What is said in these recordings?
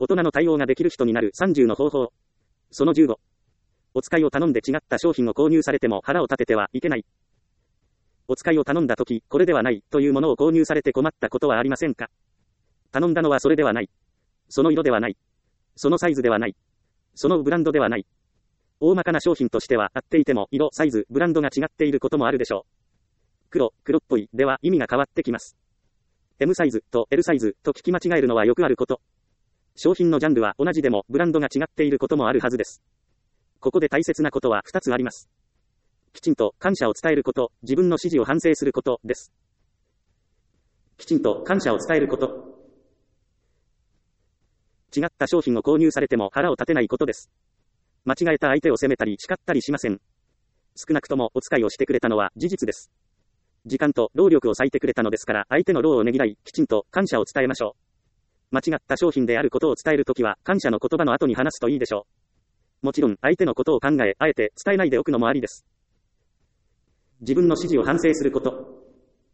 大人の対応ができる人になる30の方法。その15。お使いを頼んで違った商品を購入されても腹を立ててはいけない。お使いを頼んだとき、これではないというものを購入されて困ったことはありませんか？頼んだのはそれではない。その色ではない。そのサイズではない。そのブランドではない。大まかな商品としては合っていても色、サイズ、ブランドが違っていることもあるでしょう。黒っぽいでは意味が変わってきます。M サイズと L サイズと聞き間違えるのはよくあること。商品のジャンルは同じでもブランドが違っていることもあるはずです。ここで大切なことは2つあります。きちんと感謝を伝えること、自分の指示を反省することです。きちんと感謝を伝えること。違った商品を購入されても腹を立てないことです。間違えた相手を責めたり叱ったりしません。少なくともお使いをしてくれたのは事実です。時間と労力を割いてくれたのですから、相手の労をねぎらい、きちんと感謝を伝えましょう。間違った商品であることを伝えるときは、感謝の言葉の後に話すといいでしょう。もちろん、相手のことを考え、あえて伝えないでおくのもありです。自分の指示を反省すること。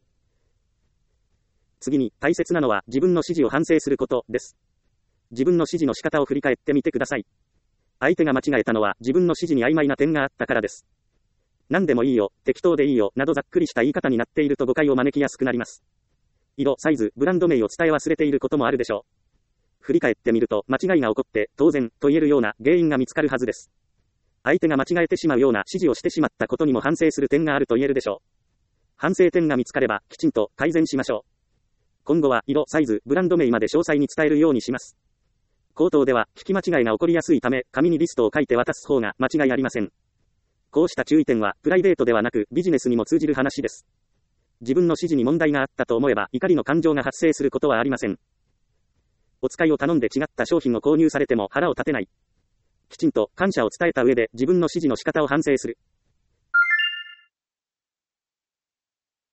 次に、大切なのは自分の指示を反省することです。自分の指示の仕方を振り返ってみてください。相手が間違えたのは自分の指示に曖昧な点があったからです。何でもいいよ、適当でいいよ、などざっくりした言い方になっていると誤解を招きやすくなります。色、サイズ、ブランド名を伝え忘れていることもあるでしょう。振り返ってみると間違いが起こって当然と言えるような原因が見つかるはずです。相手が間違えてしまうような指示をしてしまったことにも反省する点があると言えるでしょう。反省点が見つかればきちんと改善しましょう。今後は色、サイズ、ブランド名まで詳細に伝えるようにします。口頭では聞き間違いが起こりやすいため、紙にリストを書いて渡す方が間違いありません。こうした注意点はプライベートではなくビジネスにも通じる話です。自分の指示に問題があったと思えば怒りの感情が発生することはありません。お使いを頼んで違った商品を購入されても腹を立てない。きちんと感謝を伝えた上で自分の指示の仕方を反省する。